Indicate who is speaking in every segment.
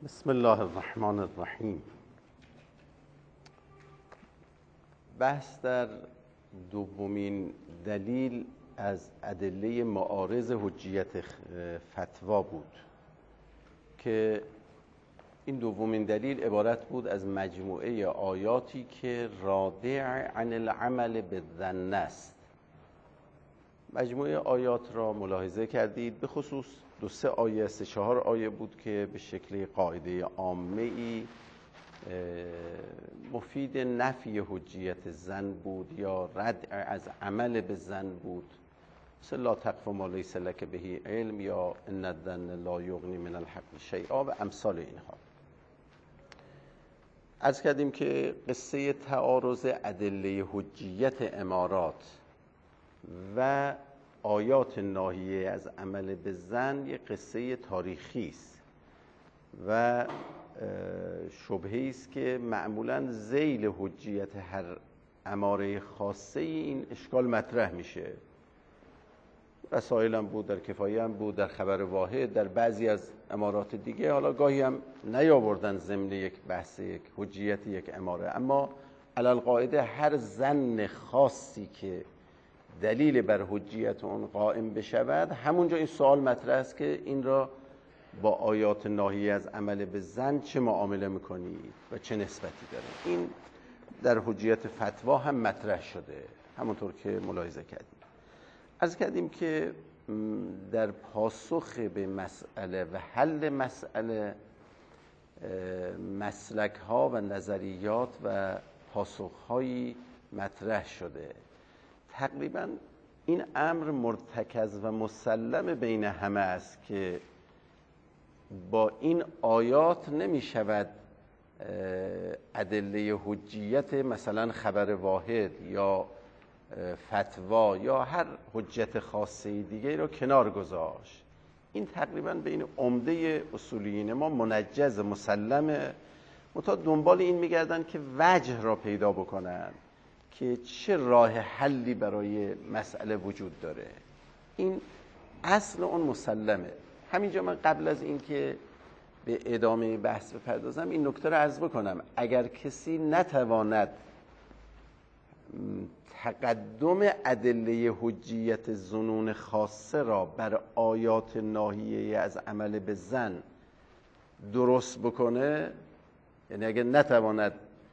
Speaker 1: بسم الله الرحمن الرحیم. بحث در دومین دلیل از ادله معارض حجیت فتوا بود که این دومین دلیل عبارت بود از مجموعه آیاتی که رادع عن العمل بالظن است. مجموعه آیات را ملاحظه کردید، به خصوص 2-3 آیه 3-4 آیه بود که به شکل قاعده عامه‌ای مفید نفی حجیت ظن بود یا ردع از عمل به ظن بود، مثل لا تقف ما لیس لک به علم یا ان الظن لا یغنی من الحق شیئا و امثال اینها. عرض کردیم که قصه تعارض ادله حجیت امارات و آیات ناهیه از عمل به ظن یک قصه تاریخی است و شبهه‌ای است که معمولاً ذیل حجیت هر اماره خاصه این اشکال مطرح میشه. رسائل هم بود، در کفایه هم بود، در خبر واحد، در بعضی از امارات دیگه، حالا گاهی هم نیاوردن ضمن یک بحث یک حجیت یک اماره، اما علی القاعده هر ظن خاصی که دلیل بر حجیت اون قائم بشود، همونجا این سوال مطرح است که این را با آیات ناهیه از عمل به ظن چه معامله میکنید و چه نسبتی داره. این در حجیت فتوا هم مطرح شده، همونطور که ملاحظه کردیم. عرض کردیم که در پاسخ به مسئله و حل مسئله مسلک ها و نظریات و پاسخ هایی مطرح شده. تقریبا این امر مرتکز و مسلم بین همه است که با این آیات نمی شود ادله حجیت مثلا خبر واحد یا فتوا یا هر حجت خاصه دیگه رو کنار گذاشت. این تقریبا بین عمده اصولیین ما منجز مسلمه، متا دنبال این میگردن که وجه را پیدا بکنن که چه راه حلی برای مسئله وجود داره. این اصل اون مسلمه. همینجا من قبل از اینکه به ادامه بحث بپردازم این نکته رو عرض بکنم. اگر کسی نتواند تقدم ادله حجیت ظنون خاصه را بر آیات ناهیه از عمل به ظن درست بکنه، یعنی اگر نتواند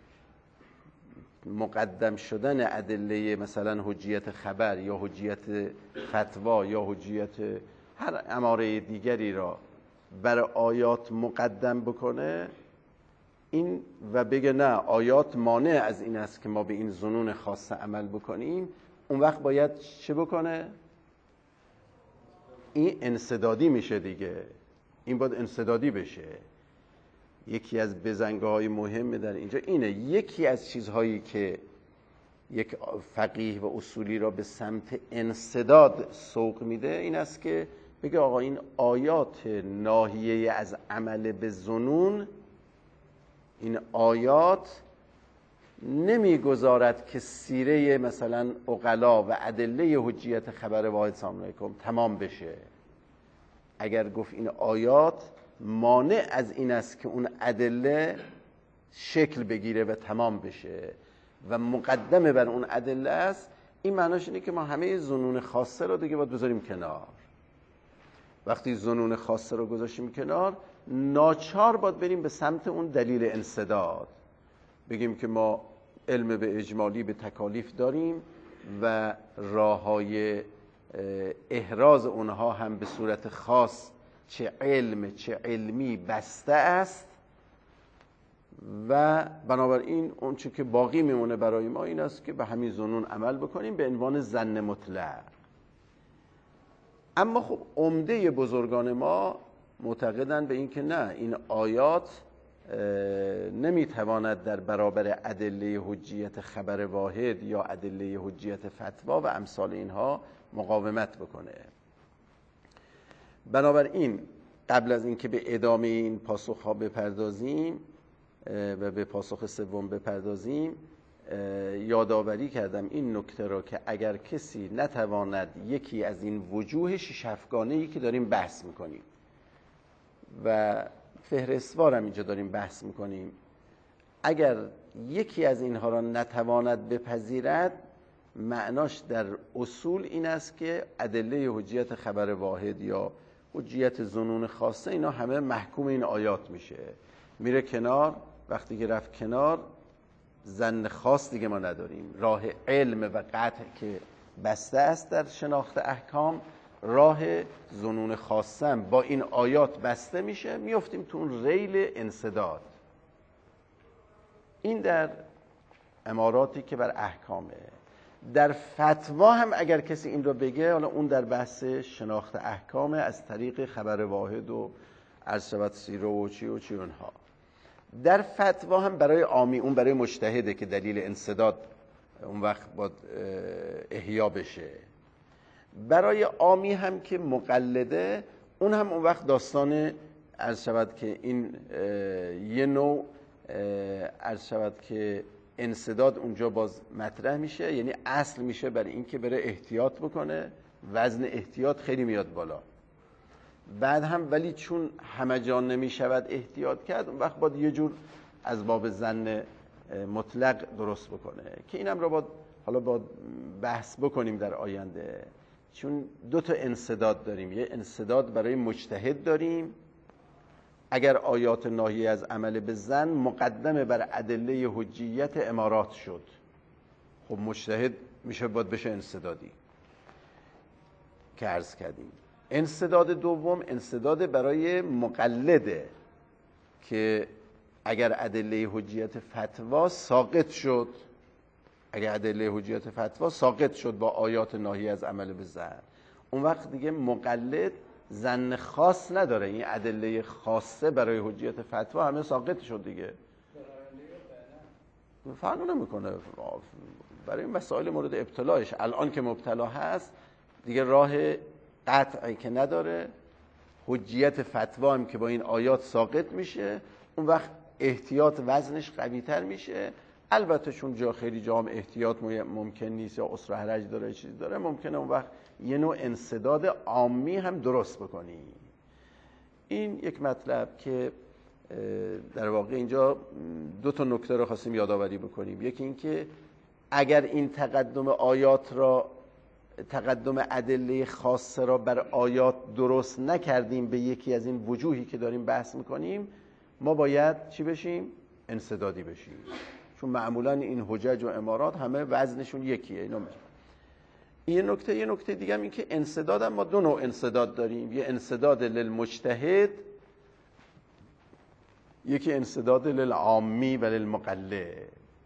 Speaker 1: مقدم شدن ادله مثلا حجیت خبر یا حجیت فتوا یا حجیت هر اماره دیگری را بر آیات مقدم بکنه این و بگه نه آیات مانع از این است که ما به این ظنون خاصه عمل بکنیم، اون وقت باید چه بکنه؟ این انسدادی میشه دیگه. این باید انسدادی بشه. یکی از بزنگاه‌های مهم در اینجا اینه، یکی از چیزهایی که یک فقیه و اصولی را به سمت انسداد سوق میده این است که بگه آقا این آیات ناهیه از عمل به ظنون، این آیات نمیگذارد که سیره مثلا عقلا و ادله حجیت خبر واحد سلام علیکم تمام بشه. اگر گفت این آیات مانع از این است که اون ادله شکل بگیره و تمام بشه و مقدمه بر اون ادله است، این معناش اینه که ما همه ظنون خاصه رو دیگه باید بذاریم کنار. وقتی ظنون خاصه رو گذاشتیم کنار، ناچار باید بریم به سمت اون دلیل انسداد، بگیم که ما علم به اجمالی به تکالیف داریم و راه‌های احراز اونها هم به صورت خاص چه علم چه علمی بسته است و بنابراین اون چه که باقی میمونه برای ما این است که به همین ظنون عمل بکنیم به عنوان ظن مطلق. اما خب عمده بزرگان ما معتقدن به این که نه، این آیات نمیتواند در برابر ادله حجیت خبر واحد یا ادله حجیت فتوا و امثال اینها مقاومت بکنه. بنابراین قبل از اینکه به ادامه این پاسخ‌ها بپردازیم و به پاسخ سوم بپردازیم، یادآوری کردم این نکته را که اگر کسی نتواند یکی از این وجوه شش افگانه‌ای که داریم بحث میکنیم و فهرستوارم اینجا داریم بحث میکنیم. اگر یکی از اینها را نتواند بپذیرد، معناش در اصول این است که ادله حجیت خبر واحد یا حجیت ظنون خاصه اینا همه محکوم این آیات میشه، میره کنار. وقتی که رفت کنار، ظن خاص دیگه ما نداریم. راه علم و قطع که بسته است در شناخت احکام، راه ظنون خاصه با این آیات بسته میشه، میافتیم تو اون ریل انسداد. این در اماراتی که بر احکامه. در فتوا هم اگر کسی این رو بگه، حالا اون در بحث شناخت احکامه از طریق خبر واحد و عرض شود سیره و چی اونها. در فتوا هم برای عامی، اون برای مجتهده که دلیل انسداد اون وقت باید احیا بشه. برای عامی هم که مقلده، اون هم اون وقت داستان عرض شود که این یه نوع عرض شود که انسداد اونجا باز مطرح میشه، یعنی اصل میشه برای این که بره احتیاط بکنه، وزن احتیاط خیلی میاد بالا. بعد هم ولی چون همه جا نمیشود احتیاط کرد، اون وقت باید یه جور از باب ظن مطلق درست بکنه که اینم رو باید حالا باید بحث بکنیم در آینده. چون دو تا انسداد داریم، یه انسداد برای مجتهد داریم، اگر آیات ناهی از عمل به ظن مقدمه بر ادله حجیت امارات شد، خب مجتهد میشه باید بشه انسدادی که عرض کردیم. انسداد دوم انسداد برای مقلده که اگر ادله حجیت فتوا ساقط شد، اگر ادله حجیت فتوا ساقط شد با آیات ناهی از عمل به ظن، اون وقت دیگه مقلد ظن خاص نداره. این ادله خاصه برای حجیت فتوا همه ساقط شد دیگه، فرق نمیکنه برای مسائل مورد ابتلاش. الان که مبتلا هست دیگه راه قطعی که نداره، حجیت فتوا هم که با این آیات ساقط میشه، اون وقت احتیاط وزنش قوی تر میشه. البته چون جا خیلی جام احتیاط ممکن نیست یا عسر و حرج داره چیزی داره، ممکنه اون وقت یه نوع انسداد عامی هم درست بکنی. این یک مطلب که در واقع اینجا دو تا نکته رو خواستیم یادآوری بکنیم. یکی این که اگر این تقدم آیات را، تقدم ادله خاصه را بر آیات درست نکردیم به یکی از این وجوهی که داریم بحث میکنیم، ما باید چی بشیم؟ انسدادی بشیم. چون معمولا این حجج و امارات همه وزنشون یکیه. این یه نکته دیگه هم این که انسداد هم ما دو نوع انسداد داریم، یه انسداد للمجتهد، یکی انسداد للعامی و للمقلد.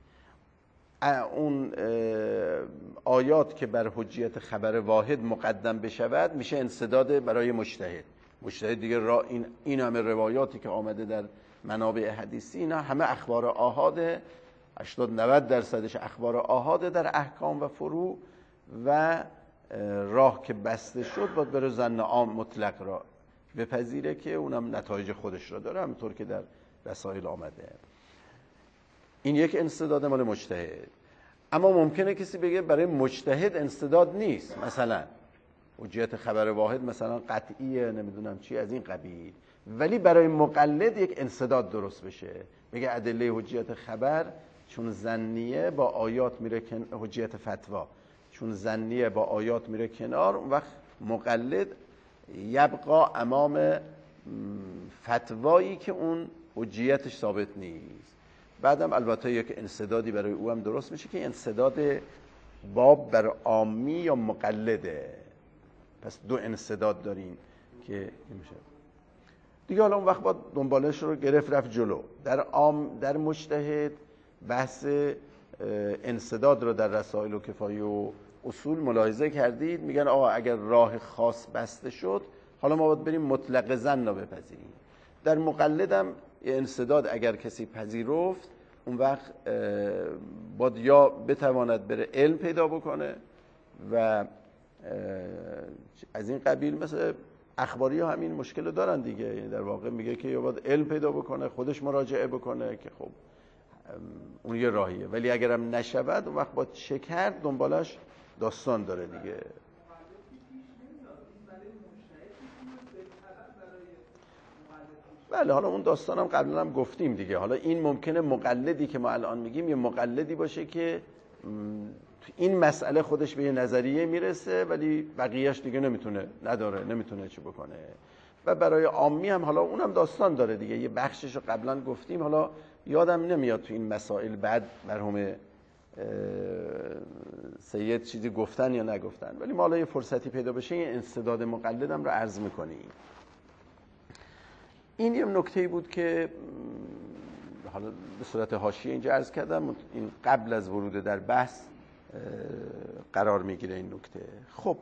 Speaker 1: اون آیات که بر حجیت خبر واحد مقدم بشود میشه انسداد برای مجتهد. مجتهد دیگه این همه روایاتی که آمده در منابع حدیثی، اینا همه اخبار آحاده، 80-90% اخبار آحاده در احکام و فروع، و راه که بسته شد باید بره ظن عام مطلق را بپذیره که اونم نتایج خودش را داره، همونطور که در رسائل آمده. این یک انسداد مال مجتهد. اما ممکنه کسی بگه برای مجتهد انسداد نیست، مثلا حجیت خبر واحد مثلا قطعیه، نمیدونم چی از این قبیل، ولی برای مقلد یک انسداد درست بشه، بگه ادله حجیت خبر چون ظنیه با آیات میره حجیت فتوا چون ظنیه با آیات میره کنار، اون وقت مقلد یبقا امام فتوایی که اون حجیتش ثابت نیست. بعدم البته یک انسدادی برای او هم درست میشه که انسداد باب بر عامی یا مقلده. پس دو انسداد داریم که میشه دیگه. حالا اون وقت باید دنبالش رو گرفت رفت جلو. در مجتهد بحث انسداد رو در رسائل و کفایه و اصول ملاحظه کردید، میگن آقا اگر راه خاص بسته شد، حالا ما باید بریم مطلق ظن رو بپذیریم. در مقلدم انسداد اگر کسی پذیرفت، اون وقت باید یا بتواند بره علم پیدا بکنه و از این قبیل. مثل اخباری ها همین مشکل رو دارن دیگه، یعنی در واقع میگه که یا باید علم پیدا بکنه، خودش مراجعه بکنه که خب اون یه راهیه، ولی اگرم نشود اون وقت باید شکر دنبالش داستان داره دیگه. بله، حالا اون داستانم قبلا هم گفتیم دیگه. حالا این ممکنه مقلدی که ما الان میگیم یه مقلدی باشه که این مسئله خودش به یه نظریه میرسه ولی بقیهش دیگه نمیتونه چی بکنه. و برای عامی هم حالا اونم داستان داره دیگه، یه بخشش رو قبلا گفتیم، حالا یادم نمیاد تو این مسائل بعد مرحوم سید چیزی گفتن یا نگفتن، ولی ما حالا یه فرصتی پیدا بشه این انسداد مقلدم رو عرض میکنیم. این یه نکته‌ای بود که حالا به صورت حاشیه اینجا عرض کردم، این قبل از ورود در بحث قرار میگیره این نکته. خب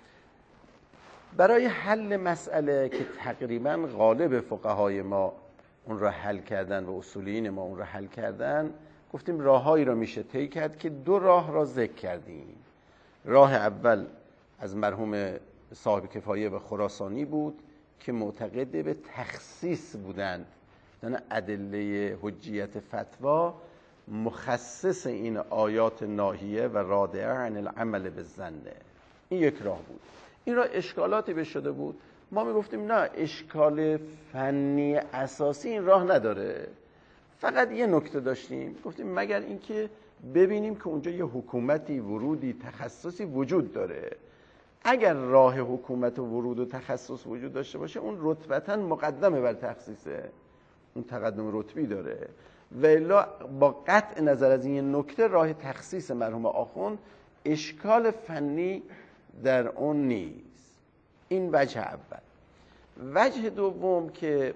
Speaker 1: برای حل مسئله که تقریبا غالب فقهای ما اون را حل کردن و اصولیین ما اون را حل کردن، گفتیم راههایی را میشه طی کرد که 2 راه را ذکر کردیم. راه اول از مرحوم صاحب کفایه و خراسانی بود که معتقد به تخصیص بودن، یعنی ادله حجیت فتوا مخصص این آیات ناهیه و رادعه عن العمل بالظن. این یک راه بود. این را اشکالاتی به شده بود، ما میگفتیم نه، اشکال فنی اساسی این راه نداره، فقط یه نکته داشتیم، گفتیم مگر اینکه ببینیم که اونجا یه حکومتی، ورودی، تخصصی وجود داره. اگر راه حکومت و ورود و تخصص وجود داشته باشه اون رتبتاً مقدمه بر تخصیصه، اون تقدم رتبی داره. و الا با قطع نظر از این نکته راه تخصیص مرحوم آخوند اشکال فنی در اون نیست. این وجه اول. وجه دوم که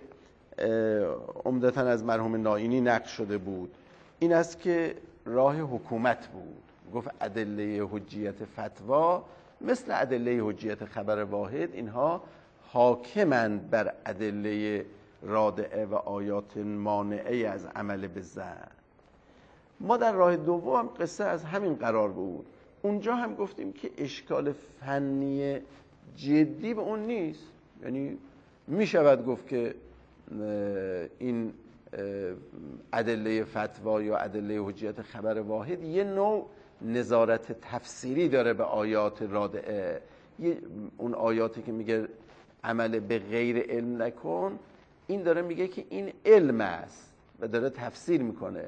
Speaker 1: عمدتاً از مرحوم نائینی نقل شده بود این است که راه حکومت بود. گفت ادله حجیت فتوا مثل ادله حجیت خبر واحد اینها حاکمند بر ادله رادعه و آیات مانعه از عمل بالظن. ما در راه دوم هم قصه از همین قرار بود. اونجا هم گفتیم که اشکال فنی جدی به اون نیست، یعنی می شود گفت که این ادله فتوا یا ادله حجیت خبر واحد یه نوع نظارت تفسیری داره به آیات رادعه. اون آیاتی که میگه عمل به غیر علم نکن، این داره میگه که این علم است و داره تفسیر میکنه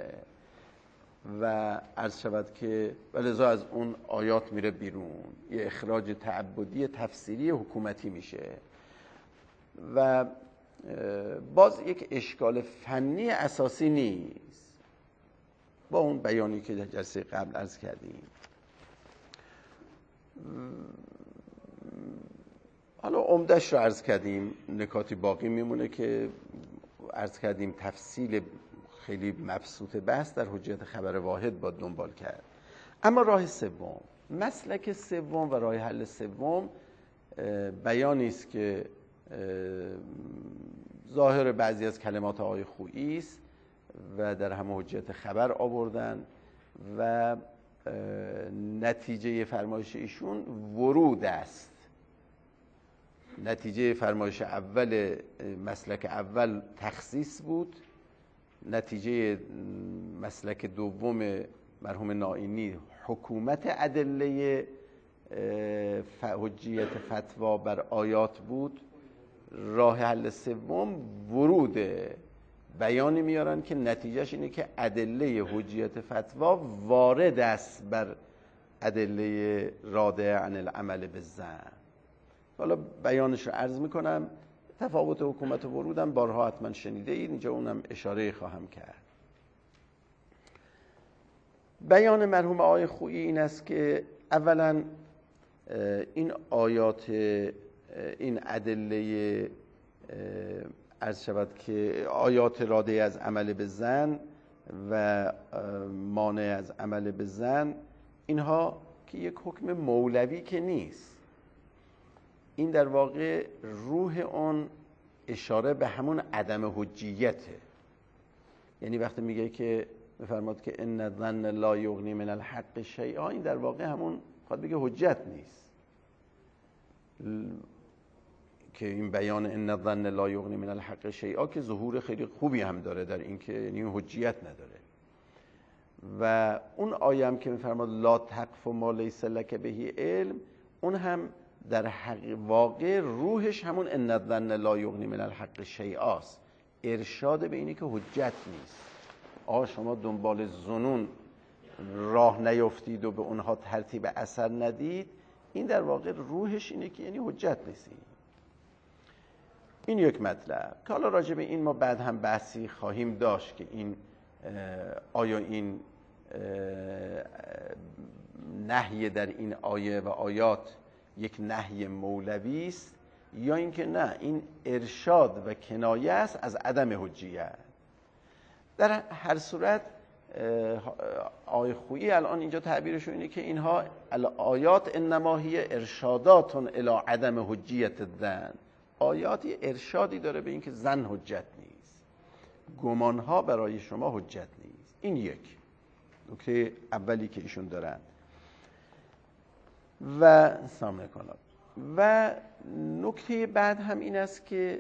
Speaker 1: و عرض شود که ولذا از اون آیات میره بیرون، یه اخراج تعبدی تفسیری حکومتی میشه. و باز یک اشکال فنی اساسی نیست با اون بیانی که در جلسه قبل عرض کردیم. حالا عمدش رو عرض کردیم، نکاتی باقی میمونه که عرض کردیم تفصیل خیلی مبسوط بحث در حجیت خبر واحد با دنبال کرد. اما راه سوم، مسلک سوم و راه حل سوم بیانی است که ظاهر بعضی از کلمات آقای خویی است و در همه حجیت خبر آوردن و نتیجه فرمایش ایشون ورود است. نتیجه فرمایش اول مسلک اول تخصیص بود، نتیجه مسلک دوم مرحوم نائینی حکومت ادله حجیت فتوا بر آیات بود. راه حل سوم وروده، بیانی میارن که نتیجهش اینه که ادله حجیت فتوا وارد است بر ادله رادعه عن العمل بالظن. حالا بیانش رو عرض میکنم. تفاوت حکومت و ورودم بارها حتما شنیده اید، اینجا اونم اشاره خواهم کرد. بیان مرحوم آقای خویی این است که اولا این آیات، این ادله عرض شود که آیات رادعه از عمل بالظن و مانع از عمل بالظن، اینها که یک حکم مولوی که نیست، این در واقع روح اون اشاره به همون عدم حجیته. یعنی وقتی میگه که بفرماد که ان الظن لا یغنی من الحق شیئا، این در واقع همون خواهد بگه حجت نیست، که این بیان ان الظن لا یغنی من الحق شیئا که ظهور خیلی خوبی هم داره در این که یعنی حجیت نداره. و اون آیه هم که میفرماد لا تقف ما لیس لک به علم، اون هم در واقع روحش همون ان الظن لا یغنی من الحق شیئا است. ارشاد به اینه که حجت نیست. شما دنبال ظنون راه نیفتید و به اونها ترتیب اثر ندید، این در واقع روحش اینه که یعنی حجت نیستی. این یک مطلب که حالا راجع به این ما بعد هم بحثی خواهیم داشت که این آیا این نهی در این آیه و آیات یک نهی مولوی است یا اینکه نه، این ارشاد و کنایه است از عدم حجیت. در هر صورت آیه خویی الان اینجا تعبیرشون اینه که اینها آیات انما هی ارشادات الی عدم حجیت الظن، آیاتی ارشادی داره به اینکه ظن حجت نیست، گمانها برای شما حجت نیست. این یک نکته اولی که ایشون دارن. و سامع کنم. و نکته بعد هم این است که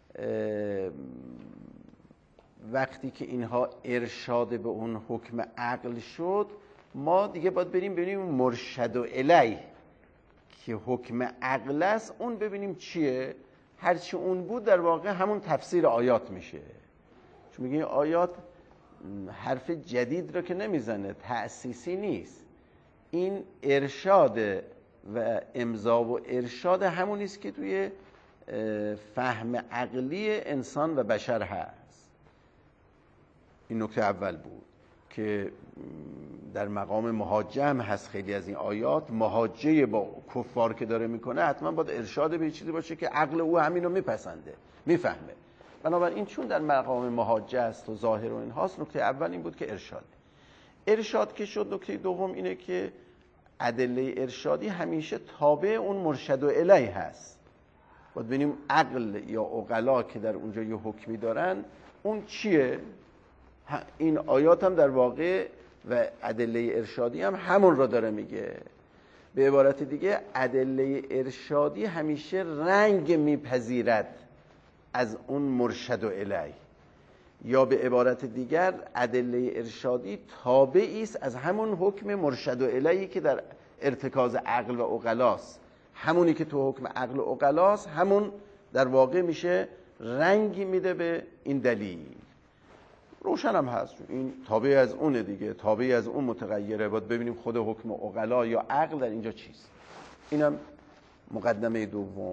Speaker 1: وقتی که اینها ارشاد به اون حکم عقل شد، ما دیگه باید بریم ببینیم مرشد و الیه که حکم عقل است، اون ببینیم چیه. هرچی اون بود در واقع همون تفسیر آیات میشه، چون میگه آیات حرف جدید رو که نمیزنه، تأسیسی نیست. این ارشاد و امضا و ارشاد همون است که توی فهم عقلی انسان و بشر هست. این نکته اول بود که در مقام محاجه هم هست. خیلی از این آیات محاجه با کفار که داره میکنه حتما باید ارشاد به چیزی باشه که عقل او همین رو میپسنده، میفهمه. بنابراین چون در مقام محاجه است و ظاهر و این هاست، نکته اول این بود که ارشاد که شد. نکته دوم اینه که ادله ارشادی همیشه تابع اون مرشد و الیه هست. باید ببینیم عقل یا عقلا که در اونجا یه حکمی دارن اون چیه. این آیات هم در واقع و ادله ارشادی هم همون را داره میگه. به عبارت دیگه ادله ارشادی همیشه رنگ میپذیرد از اون مرشد و الیه، یا به عبارت دیگر ادله ارشادی تابعی است از همون حکم مرشد و الیهی که در ارتکاز عقل و عقلاست. همونی که تو حکم عقل و عقلاست همون در واقع میشه رنگی میده به این دلیل. روشن هم هست این تابع از اونه دیگه، تابع از اون متغیره. باید ببینیم خود حکم عقلا یا عقل در اینجا چیست. اینم مقدمه دوم.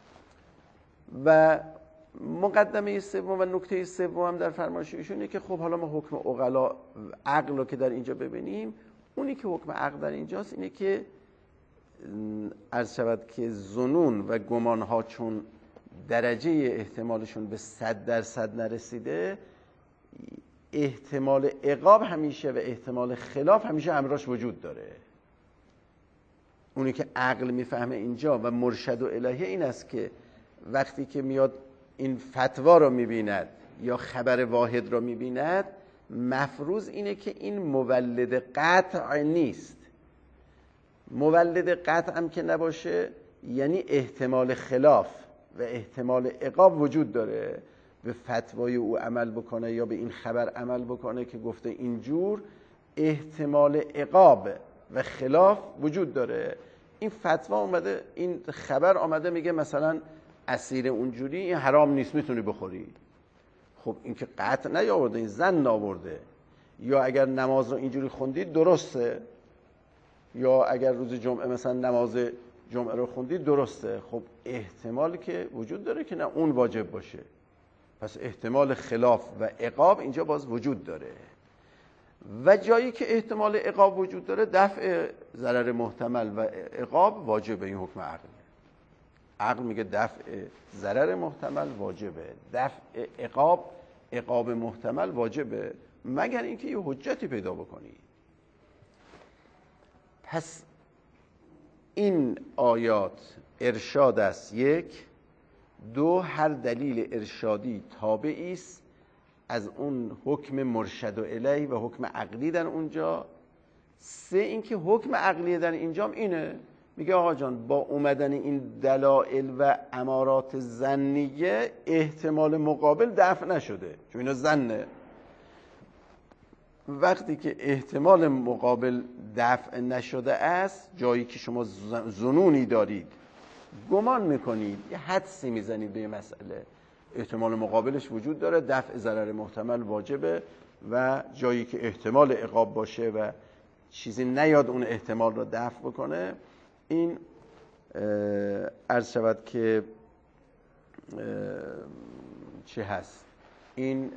Speaker 1: و مقدمه سوم و نکته سوم هم در فرمایش ایشونه که خب حالا ما حکم عقلا عقل رو که در اینجا ببینیم، اونی که حکم عقل در اینجاست اینه که عرض شود که ظنون و گمانها چون درجه احتمالشون به 100% نرسیده، احتمال عقاب همیشه و احتمال خلاف همیشه همراهش وجود داره. اونی که عقل میفهمه اینجا و مرشد و الهی این است که وقتی که میاد این فتوا رو میبیند یا خبر واحد رو میبیند، مفروض اینه که این مولد قطع نیست. مولد قطع هم که نباشه یعنی احتمال خلاف و احتمال عقاب وجود داره. به فتوای او عمل بکنه یا به این خبر عمل بکنه که گفته اینجور، احتمال عقاب و خلاف وجود داره. این فتوا اومده، این خبر آمده میگه مثلا اسیر اونجوری این حرام نیست، میتونی بخوری. خب این که قطع نیاورده، این ظن آورده. یا اگر نماز رو اینجوری خوندید درسته، یا اگر روز جمعه مثلا نماز جمعه رو خوندید درسته. خب احتمال که وجود داره که نه اون واجب باشه، پس احتمال خلاف و عقاب اینجا باز وجود داره. و جایی که احتمال عقاب وجود داره، دفع ضرر محتمل و عقاب واجبه. این حکم عقل، عقل میگه دفع ضرر محتمل واجبه، دفع عقاب محتمل واجبه، مگر اینکه یه حجتی پیدا بکنی. پس این آیات ارشاد است. یک. دو، هر دلیل ارشادی تابعی است از اون حکم مرشد و الیه و حکم عقلی در اونجا. سه، اینکه حکم عقلی در اینجا اینه، میگه آقا جان با اومدن این دلائل و امارات ظنیه احتمال مقابل دفع نشده، چون اینا ظنه. وقتی که احتمال مقابل دفع نشده است، جایی که شما ظنونی دارید، گمان میکنید، یه حدسی میزنید به یه مسئله، احتمال مقابلش وجود داره، دفع ضرر محتمل واجبه و جایی که احتمال عقاب باشه و چیزی نیاد اون احتمال رو دفع بکنه، این عرض شود که چی هست، این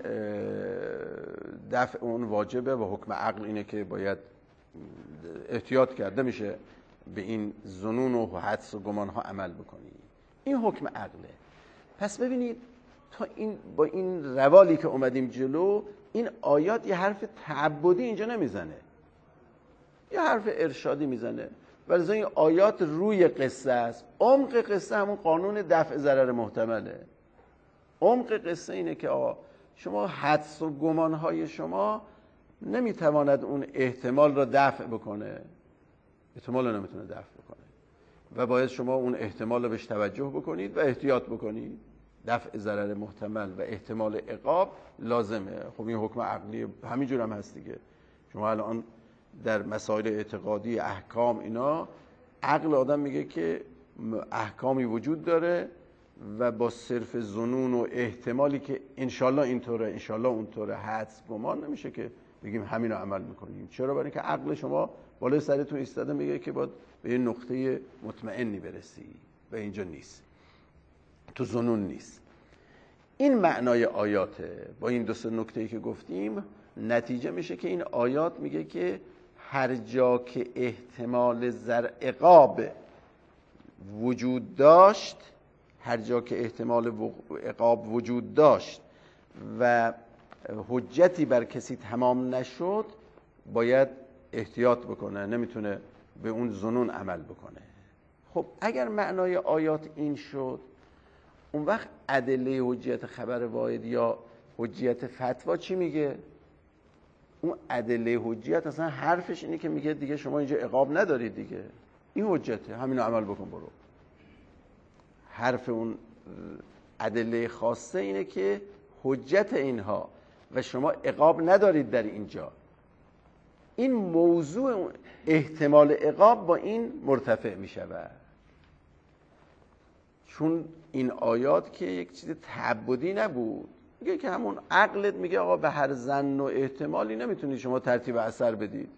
Speaker 1: دفع اون واجبه و حکم عقل اینه که باید احتیاط کرده میشه به این ظنون و حدس و گمان ها عمل بکنی. این حکم عقله. پس ببینید تا این با این روالی که اومدیم جلو، این آیات یه حرف تعبدی اینجا نمیزنه، یه حرف ارشادی میزنه. ولی این آیات روی قصه است. عمق قصه همون قانون دفع ضرر محتمله. عمق قصه اینه که آقا شما حدس و گمانهای شما نمیتواند اون احتمال را دفع بکنه، احتمال رو نمیتونه دفع بکنه و باید شما اون احتمال رو بهش توجه بکنید و احتیاط بکنید. دفع ضرر محتمل و احتمال عقاب لازمه. خب این حکم عقلی همینجور هم هست دیگه. شما الان در مسائل اعتقادی، احکام، اینا عقل آدم میگه که احکامی وجود داره و با صرف ظنون و احتمالی که انشالله اینطوره انشالله اونطوره، حدس گمان نمیشه که بگیم همین رو عمل میکنیم. چرا؟ برای اینکه عقل شما بالای سرتون ایستاده میگه که باید به یه نقطه مطمئنی برسی و اینجا نیست، تو ظنون نیست. این معنای آیاته. با این دو سه نکته‌ای که گفتیم نتیجه میشه که این آیات میگه که هر جا که احتمال عقاب وجود داشت، هر جا که احتمال عقاب وجود داشت و حجتی بر کسی تمام نشد، باید احتیاط بکنه، نمیتونه به اون ظنون عمل بکنه. خب اگر معنای آیات این شد، اون وقت ادله حجیت خبر واحد یا حجیت فتوا چی میگه؟ اون ادله حجیت اصلا حرفش اینه که میگه دیگه شما اینجا عقاب ندارید دیگه، این حجته، همینو عمل بکن برو. حرف اون ادله خاصه اینه که حجت اینها و شما عقاب ندارید در اینجا. این موضوع احتمال عقاب با این مرتفع میشود، چون این آیات که یک چیز تعبدی نبود، میگه که همون عقلت میگه آقا به هر ظن و احتمالی نمیتونید شما ترتیب اثر بدید.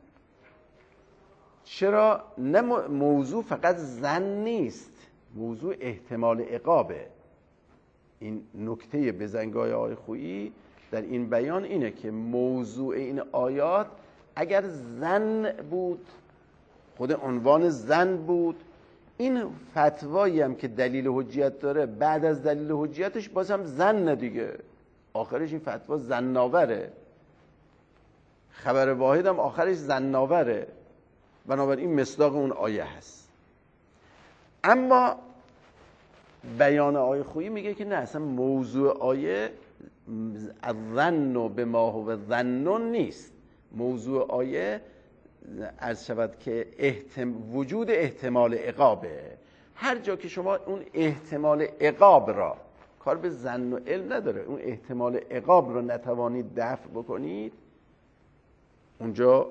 Speaker 1: چرا؟ نه موضوع فقط ظن نیست، موضوع احتمال عقابه. این نکته بزنگاه آقای خویی در این بیان اینه که موضوع این آیات اگر ظن بود، خود عنوان ظن بود، این فتوایی هم که دلیل حجیت داره بعد از دلیل حجیتش باز هم ظن دیگه، آخرش این فتوا ظن‌آوره. خبر واحد هم آخرش ظن‌آوره، بنابراین مصداق اون آیه هست. اما بیان آیه خویی میگه که نه، اصلا موضوع آیه الظن بما هو ظن نیست. موضوع آیه عرض شود که وجود احتمال عقابه. هر جا که شما اون احتمال عقاب را، کار به ظن و علم نداره، اون احتمال عقاب را نتوانید دفع بکنید، اونجا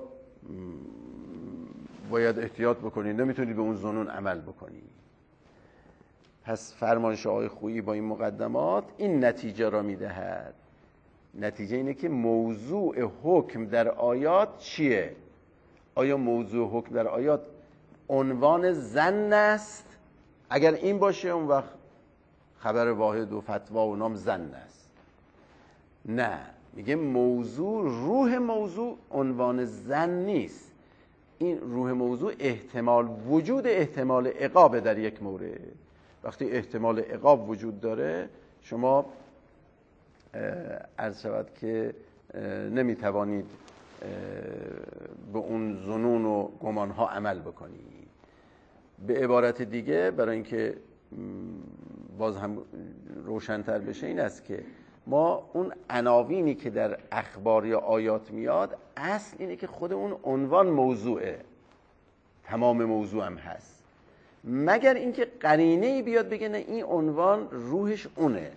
Speaker 1: باید احتیاط بکنید، نمیتونید به اون ظنون عمل بکنید. پس فرمایش آقای خویی با این مقدمات این نتیجه را میدهد. نتیجه اینه که موضوع حکم در آیات چیه؟ آیا موضوع حکم در آیات عنوان ظن است؟ اگر این باشه اون وقت خبر واحد و فتوا و نام ظن است. نه، میگه موضوع، روح موضوع عنوان ظن نیست. این روح موضوع وجود احتمال عقاب در یک مورد. وقتی احتمال عقاب وجود داره، شما عرض شود که نمیتوانید به اون ظنون و گمانها عمل بکنید. به عبارت دیگه، برای اینکه باز هم روشن‌تر بشه، این است که ما اون عناوینی که در اخبار یا آیات میاد، اصل اینه که خود اون عنوان موضوعه، تمام موضوع هم هست، مگر اینکه قرینه‌ای بیاد بگه نه این عنوان روحش اونه.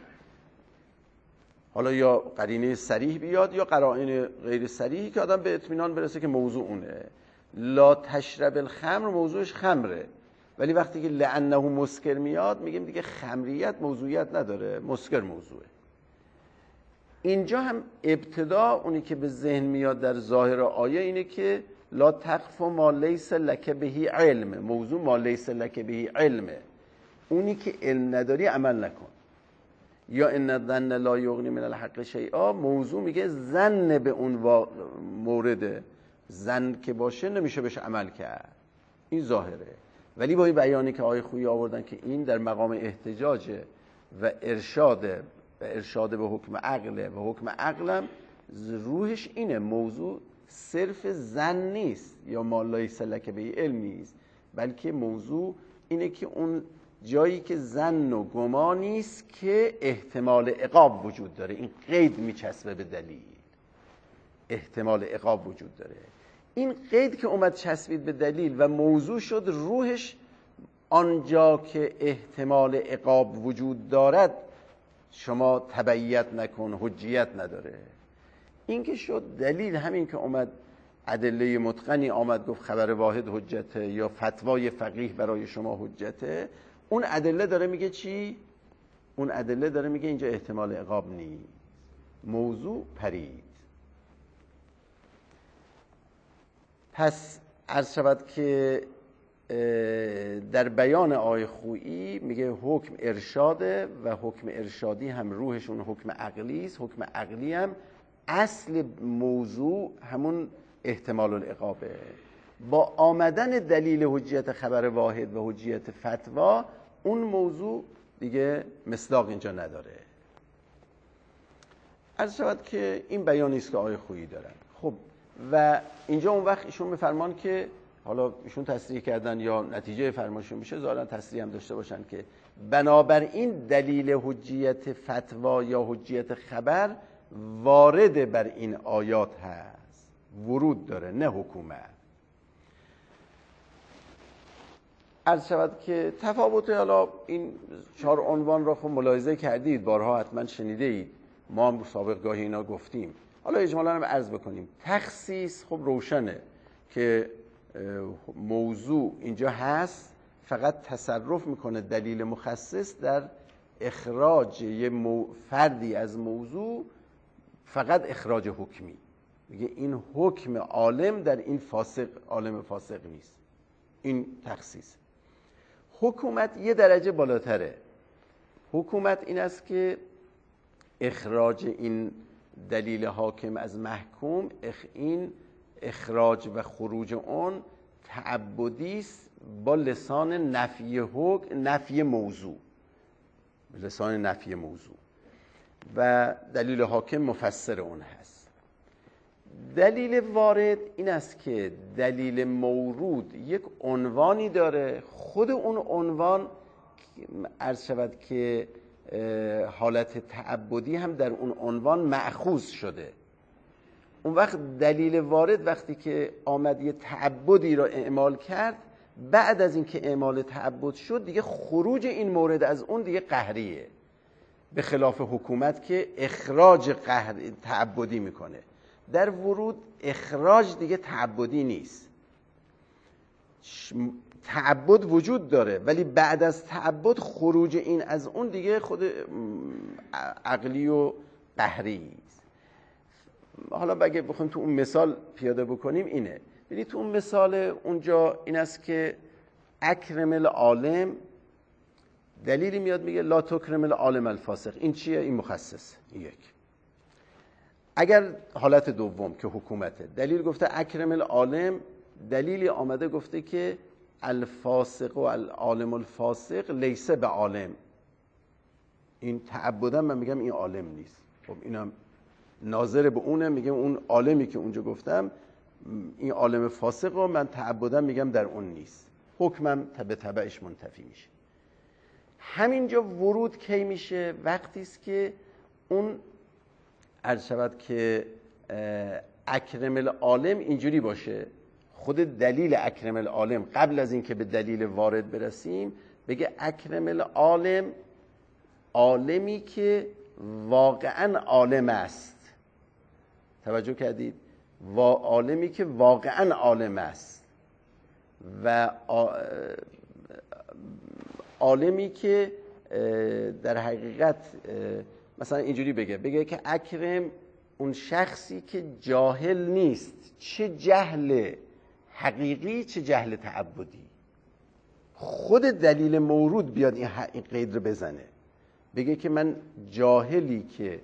Speaker 1: حالا یا قرینه صریح بیاد یا قرائن غیر صریحی که آدم به اطمینان برسه که موضوع اونه. لا تشرب الخمر موضوعش خمره، ولی وقتی که لعنه مسکر میاد میگیم دیگه خمریت موضوعیت نداره، مسکر موضوعه. اینجا هم ابتدا اونی که به ذهن میاد در ظاهر آیه اینه که لا تقف ما لیس لک به علم، موضوع ما لیس لک به علمه، اونی که علم نداری عمل نکن. یا ان الظن لا یغنی من الحق شیئا، موضوع میگه ظن به اون مورد، ظن که باشه نمیشه بهش عمل کرد، این ظاهره. ولی با این بیانی که آیه خویی آوردن که این در مقام احتجاجه و ارشاد به حکم عقله و حکم عقلم روحش اینه، موضوع صرف ظن نیست یا ما لیس لک به علم نیست، بلکه موضوع اینه که اون جایی که ظن و گمان نیست که احتمال عقاب وجود داره، این قید میچسبه به دلیل، احتمال عقاب وجود داره. این قید که اومد چسبید به دلیل و موضوع شد روحش آنجا که احتمال عقاب وجود دارد شما تبعیت نکن، حجیت نداره. این که شد دلیل، همین که اومد ادله متقنی آمد گفت خبر واحد حجته یا فتوای فقیه برای شما حجته، اون ادله داره میگه چی؟ اون ادله داره میگه اینجا احتمال عقاب نیست، موضوع پرید. پس عرض شود که در بیان آیه خویی میگه حکم ارشاده و حکم ارشادی هم روحشون حکم عقلی است. حکم عقلی هم اصل موضوع همون احتمال العقابه. با آمدن دلیل حجیت خبر واحد و حجیت فتوا اون موضوع دیگه مصداق اینجا نداره. عرض شود که این بیانی است که آیه خویی دارن. خب و اینجا اون وقت ایشون میفرمان که حالا ایشون تصریح کردن یا نتیجه فرمایشون میشه ظاهرا تصریح هم داشته باشن که بنابراین دلیل حجیت فتوا یا حجیت خبر وارد بر این آیات هست، ورود داره، نه حکومت. عرض شود که تفاوت حالا این 4 عنوان را خب ملاحظه کردید، بارها حتما شنیده اید، ما هم سابق گاهی اینا گفتیم. حالا اجمالا هم عرض بکنیم. تخصیص خب روشنه که موضوع اینجا هست، فقط تصرف میکنه دلیل مخصص در اخراج یه فردی از موضوع، فقط اخراج حکمی. میگه این حکم عالم در این فاسق، عالم فاسق نیست. این تخصیص. حکومت یه درجه بالاتره. حکومت این است که اخراج این دلیل حاکم از محکوم، این اخراج و خروج اون تعبدی است با لسان نفی حکم، نفی موضوع، لسان نفی موضوع، و دلیل حاکم مفسر اون هست. دلیل وارد این است که دلیل مورود یک عنوانی داره، خود اون عنوان عرض شود که حالت تعبدی هم در اون عنوان مأخوذ شده. اون وقت دلیل وارد وقتی که آمد یه تعبدی را اعمال کرد، بعد از اینکه اعمال تعبد شد دیگه خروج این مورد از اون دیگه قهریه، به خلاف حکومت که اخراج قهر تعبدی میکنه. در ورود اخراج دیگه تعبدی نیست، تعبد وجود داره ولی بعد از تعبد خروج این از اون دیگه خود عقلی و قهری است. حالا اگه بخوایم تو اون مثال پیاده بکنیم اینه، ببینید تو اون مثال اونجا این است که اکرم العالم، دلیلی میاد میگه لا تکرم العالم الفاسق. این چیه؟ این مخصص. یک. اگر حالت دوم که حکومته، دلیل گفته اکرم العالم، دلیلی آمده گفته که الفاسق و العالم الفاسق لیس به عالم، این تعبدا من میگم این عالم نیست. خب اینم ناظر به اونه، میگم اون عالمی که اونجا گفتم این عالم فاسق رو من تعبدا میگم در اون نیست، حکمم به تبعش منتفی میشه. همینجا ورود کی میشه؟ وقتی است که اون عرض شود که اکرم العالم اینجوری باشه، خود دلیل اکرم العالم قبل از اینکه به دلیل وارد برسیم بگه اکرم العالم، عالمی که واقعا عالم است. توجه کردید؟ عالمی که واقعا عالم است و عالمی که در حقیقت مثلا اینجوری بگه که اکرم اون شخصی که جاهل نیست، چه جهل حقیقی چه جهل تعبدی. خود دلیل مورود بیاد این قید رو بزنه، بگه که من جاهلی که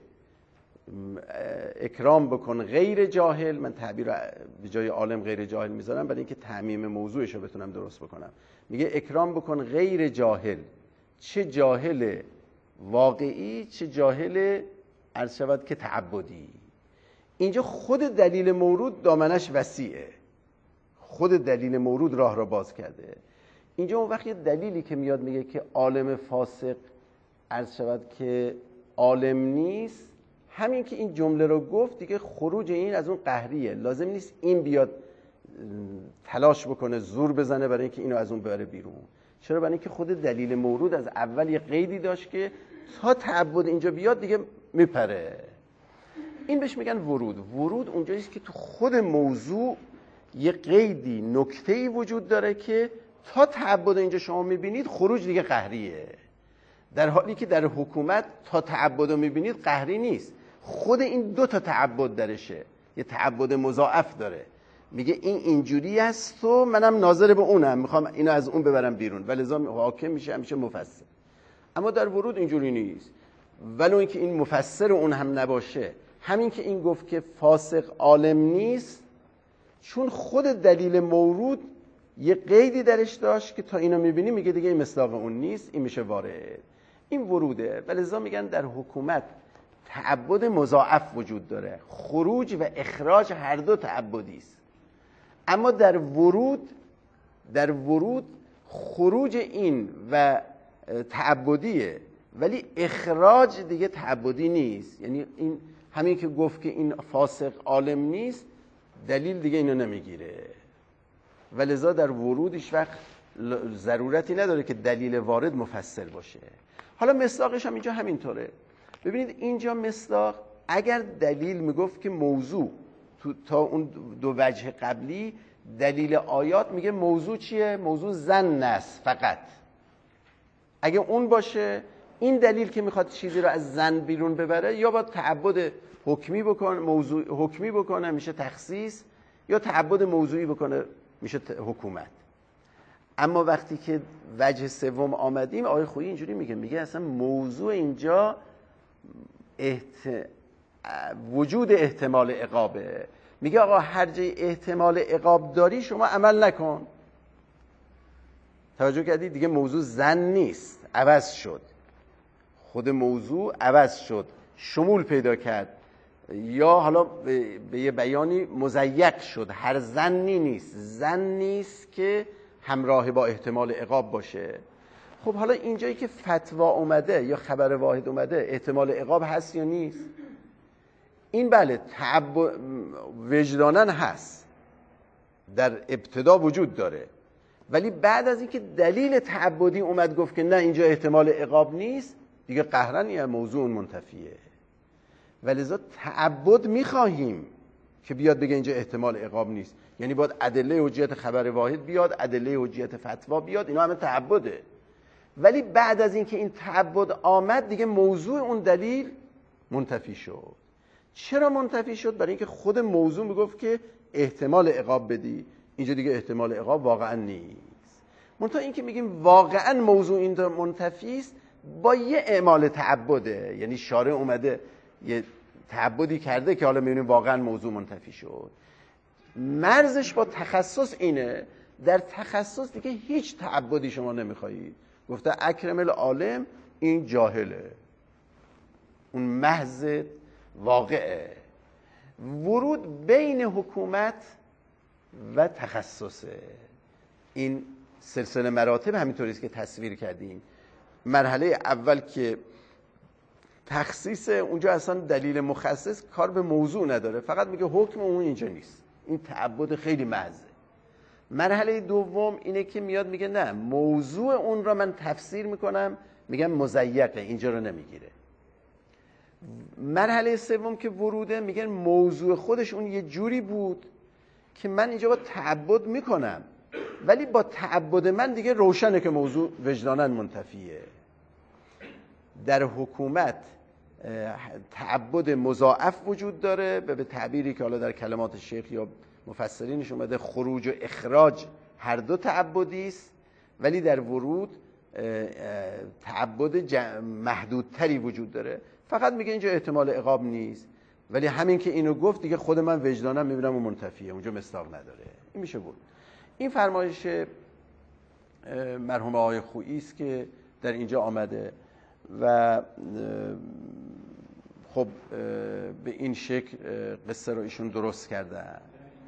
Speaker 1: اکرام بکن غیر جاهل، من تعبیر رو به جای عالم غیر جاهل میذارم برای اینکه تعمیم موضوعش رو بتونم درست بکنم. میگه اکرام بکن غیر جاهل، چه جاهل واقعی چه جاهل عرض شود که تعبدی. اینجا خود دلیل مورود دامنش وسیعه، خود دلیل مورود راه را باز کرده. اینجا اون وقت یه دلیلی که میاد میگه که عالم فاسق عرض شود که عالم نیست، همین که این جمله رو گفت دیگه خروج این از اون قهریه. لازم نیست این بیاد تلاش بکنه زور بزنه برای اینکه اینو از اون ببره بیرون. چرا؟ برای اینکه خود دلیل مورود از اول یه قیدی داشت که تا تعبد اینجا بیاد دیگه میپره. این بهش میگن ورود. ورود اونجاییست که تو خود موضوع یه قیدی نکته‌ای وجود داره که تا تعبد اینجا شما میبینید خروج دیگه قهریه، در حالی که در حکومت تا تعبد رو میبینید قهری نیست. خود این دو تا تعبد درشه، یه تعبد مضاعف داره. میگه این اینجوری است و منم ناظر به اونم، میخوام اینو از اون ببرم بیرون، ولذا حاکم میشه همیشه مفسر. اما در ورود اینجوری نیست، ولو اینکه این مفسر اون هم نباشه. همین که این گفت که فاسق عالم نیست، چون خود دلیل مورود یه قیدی درش داشت که تا اینو میبینی میگه دیگه این مصداق اون نیست، این میشه وارد. این وروده. ولذا میگن در حکومت تعبد مضاعف وجود داره، خروج و اخراج هر دو تعبدی است. اما در ورود خروج این و تعبدیه، ولی اخراج دیگه تعبدی نیست. یعنی این همین که گفت که این فاسق عالم نیست، دلیل دیگه اینو نمیگیره. ولذا در ورودش وقت ضرورتی نداره که دلیل وارد مفسر باشه. حالا مصداقش هم اینجا همینطوره. ببینید اینجا مصداق اگر دلیل میگفت که موضوع تا اون دو وجه قبلی، دلیل آیات میگه موضوع چیه؟ موضوع ظن است فقط. اگه اون باشه، این دلیل که میخواد چیزی رو از ظن بیرون ببره، یا با تعبد حکمی بکنه، موضوع حکمی بکنه میشه تخصیص، یا تعبد موضوعی بکنه میشه حکومت. اما وقتی که وجه سوم آمدیم، آقای خویی اینجوری میگه اصلا موضوع اینجا وجود احتمال عقابه. میگه آقا هر جای احتمال عقاب داری شما عمل نکن. توجه کردی؟ دیگه موضوع ظن نیست، عوض شد. خود موضوع عوض شد، شمول پیدا کرد، یا حالا به یه بیانی مضیق شد. هر ظنی نیست، ظن نیست که همراه با احتمال عقاب باشه. خب حالا اینجایی که فتوا اومده یا خبر واحد اومده، احتمال عقاب هست یا نیست؟ این بله وجدانن هست، در ابتدا وجود داره، ولی بعد از اینکه دلیل تعبدی اومد گفت که نه اینجا احتمال عقاب نیست، دیگه قهرن یا موضوع منتفیه. ولذا تعبد میخواهیم که بیاد بگه اینجا احتمال عقاب نیست. یعنی باید ادله حجیت خبر واحد بیاد، ادله حجیت فتوا بیاد، اینا همه تعبده. ولی بعد از اینکه این تعبد آمد دیگه موضوع اون دلیل منتفی شد. چرا منتفی شد؟ برای اینکه خود موضوع میگفت که احتمال عقاب بدی، اینجا دیگه احتمال عقاب واقعا نیست. منتها این که میگیم واقعا موضوع این منتفی است، با یه اعمال تعبده. یعنی شارع اومده یه تعبدی کرده که حالا میبینیم واقعا موضوع منتفی شد. مرزش با تخصص اینه. در تخصص دیگه هیچ تعبدی شما نمیخواهید. گفته اکرم العالم، این جاهله، اون محض واقعه. ورود بین حکومت و تخصصه. این سلسله مراتب همینطوری است که تصویر کردیم. مرحله اول که تخصیص، اونجا اصلا دلیل مخصص کار به موضوع نداره، فقط میگه حکم اون اینجا نیست. این تعبد خیلی محضه. مرحله دوم اینه که میاد میگه نه، موضوع اون را من تفسیر میکنم، میگم مضیقه، اینجا رو نمیگیره. مرحله سوم که وروده، میگن موضوع خودش اون یه جوری بود که من اینجا با تعبد میکنم، ولی با تعبد من دیگه روشنه که موضوع وجداناً منتفیه. در حکومت تعبد مضاعف وجود داره، به تعبیری که حالا در کلمات شیخ یا مفسرینش اومده خروج و اخراج هر دو تعبدی است، ولی در ورود تعبد محدودتری وجود داره. فقط میگه اینجا احتمال عقاب نیست، ولی همین که اینو گفت دیگه خود من وجدانم میبینم اون منتفیه، اونجا مصداق نداره. این میشه بود. این فرمایش مرحوم آقای خویی است که در اینجا آمده و خب به این شکل قصه رو ایشون درست کردن.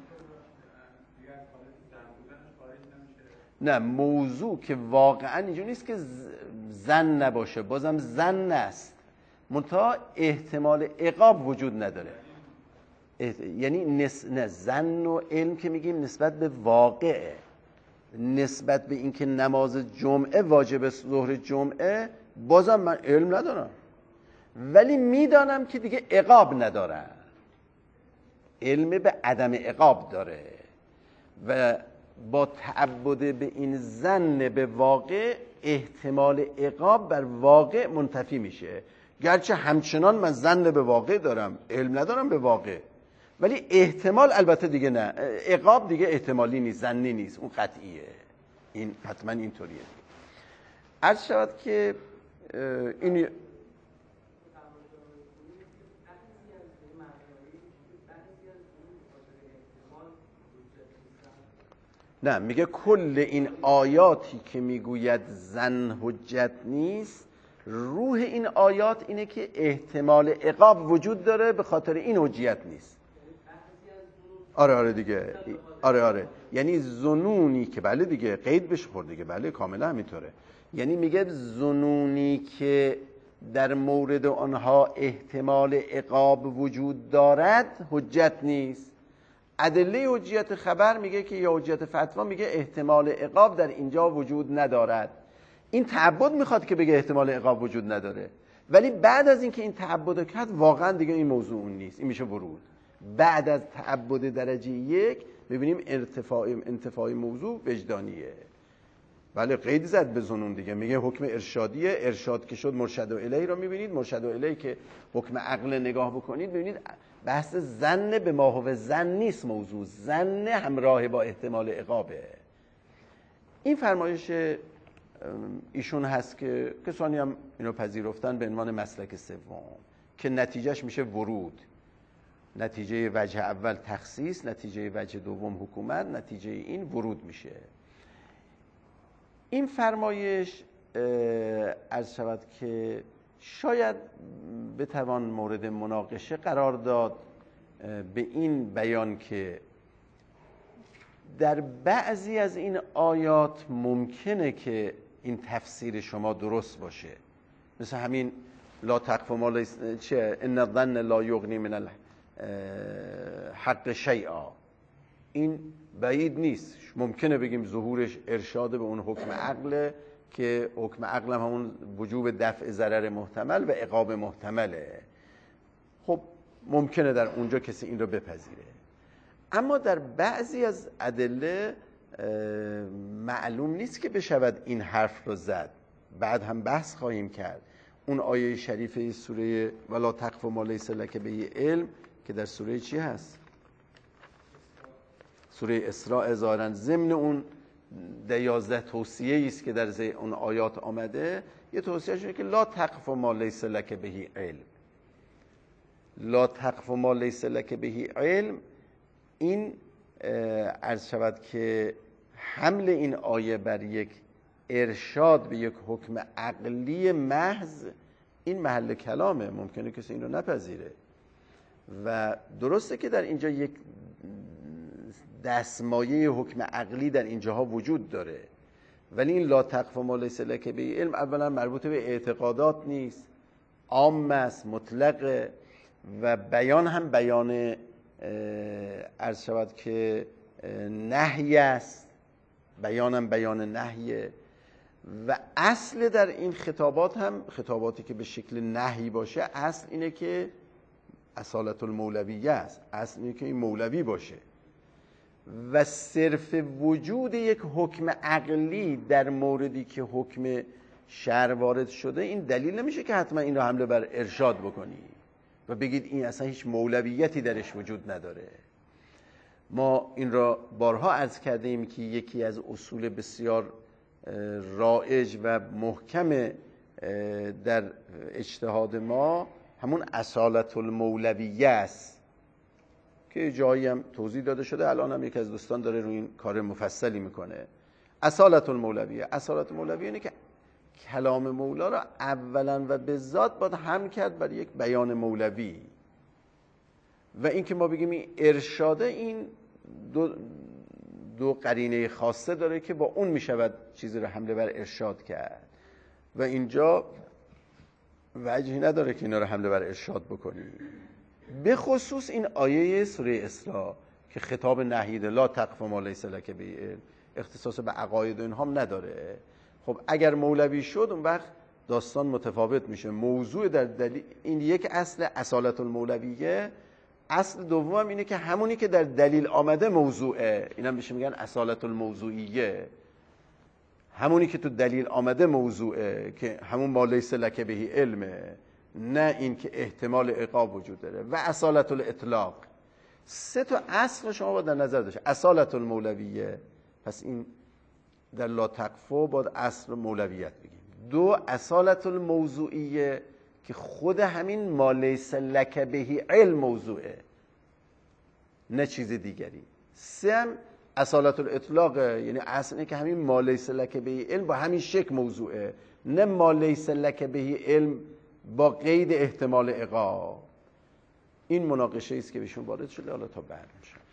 Speaker 1: نه، موضوع که واقعا اینجا نیست که زن نباشه، بازم زن است، منتها احتمال عقاب وجود نداره. یعنی نه، زن و علم که میگیم نسبت به واقعه، نسبت به اینکه نماز جمعه واجب ظهر جمعه بازم من علم ندارم، ولی میدانم که دیگه عقاب ندارم، علم به عدم عقاب داره و با تعبد به این ظن به واقع احتمال عقاب بر واقع منتفی میشه. گرچه همچنان من ظن به واقع دارم، علم ندارم به واقع، ولی احتمال البته دیگه نه، عقاب دیگه احتمالی نیست، ظنی نیست، اون قطعیه. این حتما اینطوریه. عرض شود که این نه، میگه کل این آیاتی که میگوید زن حجت نیست، روح این آیات اینه که احتمال عقاب وجود داره، به خاطر این حجت نیست. آره دیگه، آره یعنی ظنونی که بله دیگه قید بشه خورد دیگه، بله کاملا همینطوره. یعنی میگه ظنونی که در مورد آنها احتمال عقاب وجود دارد حجت نیست. ادله حجیت خبر میگه که یا حجیت فتوا میگه احتمال عقاب در اینجا وجود ندارد. این تعبد میخواد که بگه احتمال عقاب وجود نداره، ولی بعد از اینکه این تعبد کرد واقعا دیگه این موضوع اون نیست، این میشه ورود. بعد از تعبد درجه یک ببینیم انتفاع موضوع وجدانیه. بله قید زد به ظنون دیگه، میگه حکم ارشادیه، ارشاد که شد مرشد و الیه رو میبینید، مرشد و الیه که حکم عقل نگاه بکنید ببینید بحث زن به ما هو زن نیست، موضوع زن همراه با احتمال عقابه. این فرمایش ایشون هست که کسانی هم اینو پذیرفتن به عنوان مسلک سوم که نتیجهش میشه ورود. نتیجه وجه اول تخصیص، نتیجه وجه دوم حکومت، نتیجه این ورود میشه. این فرمایش عرض شود که شاید بتوان مورد مناقشه قرار داد به این بیان که در بعضی از این آیات ممکنه که این تفسیر شما درست باشه، مثل همین لا تقف ما لیس چه ان الظن لا یغنی من الحق شیئا، این بعید نیست، ممکنه بگیم ظهورش ارشاد به اون حکم عقل که حکم عقل هم همون وجوب دفع ضرر محتمل و عقاب محتمله. خب ممکنه در اونجا کسی این رو بپذیره، اما در بعضی از ادله معلوم نیست که بشود این حرف رو زد. بعد هم بحث خواهیم کرد. اون آیه شریفه سوره ولا تقف ما لیس لک به علم که در سوره چی هست؟ سوره اسراء، ظاهراً ضمن اون 11 توصیه است که در اون آیات آمده، یه توصیه شده که لا تقف ما لیس لک به علم. لا تقف ما لیس لک به علم، این عرض شود که حمل این آیه بر یک ارشاد به یک حکم عقلی محض، این محل کلامه، ممکنه کسی این رو نپذیره و درسته که در اینجا یک دستمایه حکم عقلی در اینجاها وجود داره، ولی این لا تقف ما لیس لک به علم اولا مربوط به اعتقادات نیست، عام است، مطلقه و بیان هم بیان عرض شود که نهی است، بیانم بیان نهیه و اصل در این خطابات هم خطاباتی که به شکل نهی باشه اصل اینه که اصالت المولویه است، اصل اینه که این مولوی باشه و صرف وجود یک حکم عقلی در موردی که حکم شرع وارد شده این دلیل نمیشه که حتما این رو حمله بر ارشاد بکنی و بگید این اصلا هیچ مولویتی درش وجود نداره. ما این را بارها عرض کردیم که یکی از اصول بسیار رایج و محکم در اجتهاد ما همون اصالت المولویه است که جایی هم توضیح داده شده، الان هم یکی از دوستان داره روی این کار مفصلی میکنه. اصالت المولویه، اصالت المولویه اینه که کلام مولا را اولا و به ذات باید هم کرد برای یک بیان مولوی و این که ما بگیم این ارشاده، این دو قرینه خاصه داره که با اون میشود چیزی رو حمله بر ارشاد کرد و اینجا وجهی نداره که اینا رو حمله بر ارشاد بکنی. به خصوص این آیه سوره اسراء که خطاب نهیده لا تقف ما لیس لک به علم، اختصاص به عقاید و اینها هم نداره. خب اگر مولوی شد اون وقت داستان متفاوت میشه. موضوع در دلیل این یک اصل اصالت المولویه. اصل دوم اینه که همونی که در دلیل آمده موضوعه، اینا میشه میگن اصالت الموضوعیه. همونی که تو دلیل آمده موضوعه که همون ما لیس لک به علمه، نه این که احتمال عقاب وجود داره. و اصالت الاطلاق. سه تا اصل شما باید در نظر داشته. اصالت المولویه، پس این در لا تقفو باید اصل مولویت بگیم. دو اصالت الموضوعیه که خود همین ما لیس لک به علم موضوعه، نه چیز دیگری. سه هم اصالت الاطلاق، یعنی اصل اینه که همین ما لیس لک به علم با همین شکل موضوعه، نه ما لیس لک به علم با قید احتمال عقاب. این مناقشه است که بهشون وارد شده. حالا تا بعد میشه.